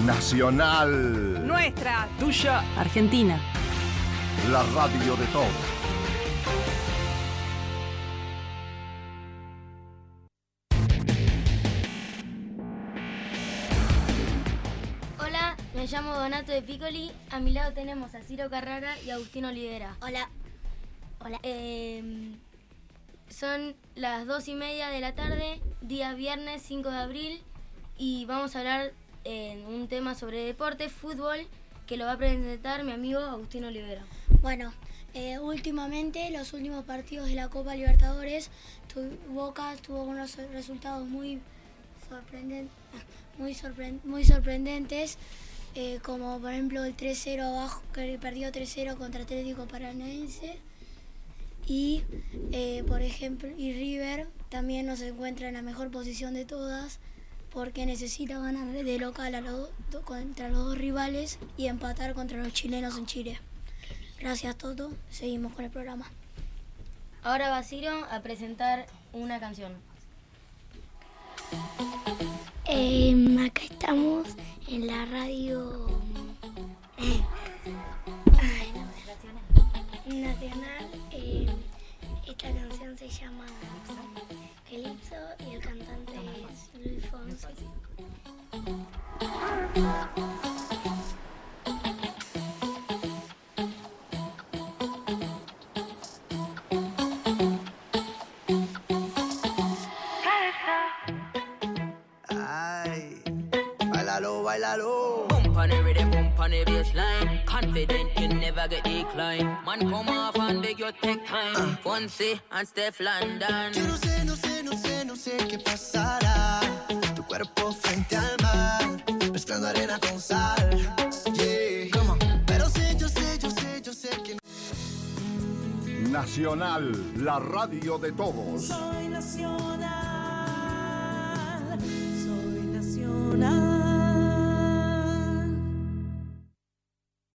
Nacional. Nuestra. Tuya. Argentina. La radio de todos. Hola, me llamo Donato de Piccoli. A mi lado tenemos a Ciro Carrara y a Agustín Olivera. Hola. Hola. Son las 2:30 de la tarde, día viernes 5 de abril, y vamos a hablar en un tema sobre deporte, fútbol, que lo va a presentar mi amigo Agustín Olivera. Bueno, últimamente, los últimos partidos de la Copa Libertadores, Boca tuvo unos resultados muy sorprendentes, como por ejemplo el 3-0 abajo, que perdió 3-0 contra Atlético Paranaense. Y por ejemplo, y River también no se encuentra en la mejor posición de todas, porque necesita ganar de local contra los dos rivales y empatar contra los chilenos en Chile. Gracias, Toto. Seguimos con el programa. Ahora va Ciro a presentar una canción. Acá estamos en la radio nacional. Esta canción se llama Calypso y el cantante es Luis Fonsi. Ay, bailalo, bailalo. Bump on the rhythm, bump on the bassline. Confident you never get declined. Man come off and beg you take time. Fonsi and Steph London. Yo no sé qué pasará. Tu cuerpo frente al mar, mezclando arena con sal. Yeah, come on. Pero yo sé que Nacional, la radio de todos. Soy nacional.